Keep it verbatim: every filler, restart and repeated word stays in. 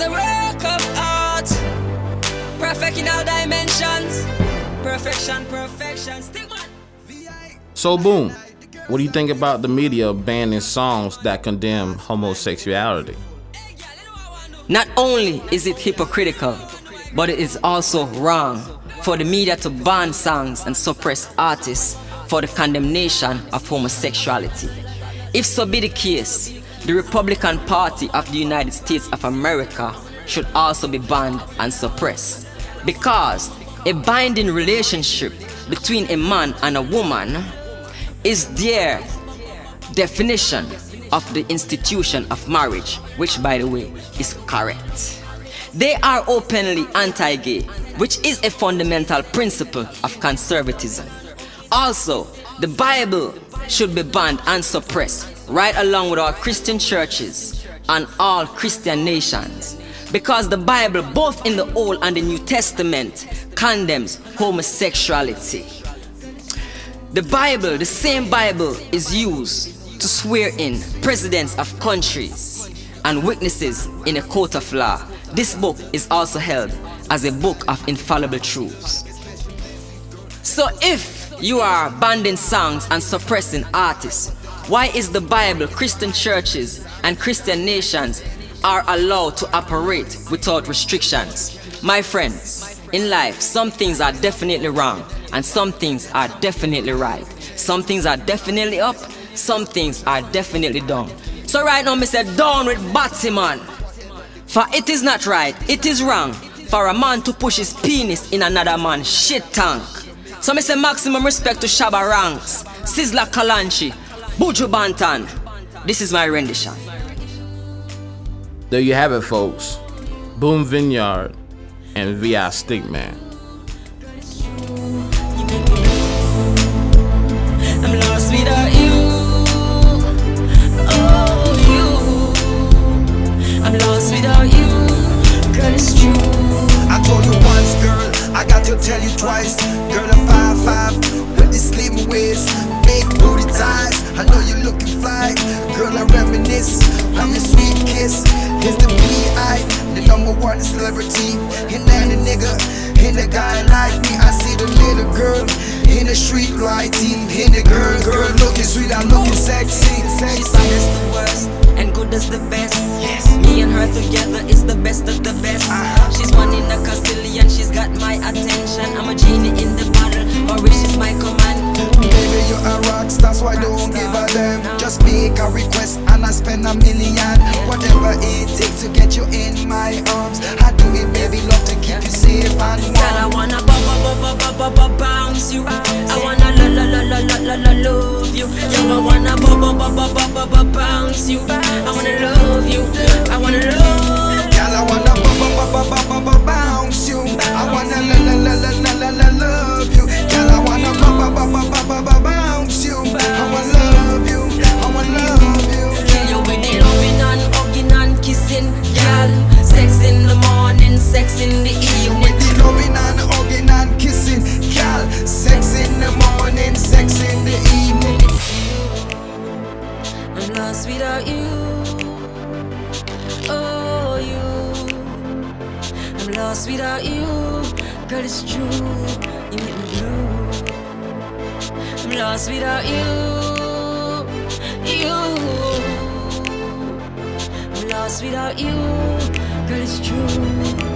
a work of art, perfect in all dimensions. Perfection, perfection. Stick one. So boom, what do you think about the media banning songs that condemn homosexuality? Not only is it hypocritical, but it is also wrong for the media to ban songs and suppress artists for the condemnation of homosexuality. If so be the case, the Republican Party of the United States of America should also be banned and suppressed, because a binding relationship between a man and a woman is their definition of the institution of marriage, which, by the way, is correct. They are openly anti-gay, which is a fundamental principle of conservatism. Also, the Bible should be banned and suppressed, right along with our Christian churches and all Christian nations, because the Bible, both in the Old and the New Testament, condemns homosexuality. The Bible, the same Bible, is used to swear in presidents of countries and witnesses in a court of law. This book is also held as a book of infallible truths. So if you are banning songs and suppressing artists, why is the Bible, Christian churches, and Christian nations are allowed to operate without restrictions? My friends, in life, some things are definitely wrong and some things are definitely right. Some things are definitely up, some things are definitely down. So right now, me say down with Batty man. For it is not right, it is wrong for a man to push his penis in another man's shit tank. So me say maximum respect to Shabba Ranks, Sizzla Kalonji, Buju Banton. This is my rendition. There you have it, folks. Boom Vineyard and V I Stickman. I'm lost without you. Oh, you. I'm lost without you. Girl, it's true. I told you once, girl, I got to tell you twice. Girl, I'm five five with the slim waist, big booty ties. I know you're looking fly. Girl, I reminisce on your sweet kiss. Here's the V I, the number one celebrity. And then the nigga, and the guy like me. I see the little girl in the street lighting. And the girl, girl looking sweet, I'm looking sexy. She's bad as the worst and good as the best. Yes. Me and her together is the best of the best. Uh-huh. She's one in a Castilian, she's got my attention. I'm a genie in the bottle, her wish is my command. Baby, you're a rock star, so I don't give a damn. Just make a request and I spend a million. Whatever it takes to get you in my arms, I do it, baby, love to keep you safe and warm. Girl, I wanna ba ba ba ba ba ba ba bounce you. I wanna la la la la la la la love you. Yo, I wanna ba ba ba ba ba ba ba bounce you. I wanna love you. I wanna love. Girl, I wanna ba ba ba ba ba ba ba bounce you. I wanna la la la la la la la love you. Girl, I wanna ba ba ba ba ba ba ba bounce you. I wanna love you. I wanna love you. Kill you with the loving and hugging and kissing, girl. Sex in the morning, sex in the evening. With the loving and hugging and kissing, girl. Sex in the morning, sex in the evening. I'm lost without you. Oh, you. I'm lost without you. Girl, it's true. You make me blue. I'm lost without you. You. I'm lost without you. Girl, it's true.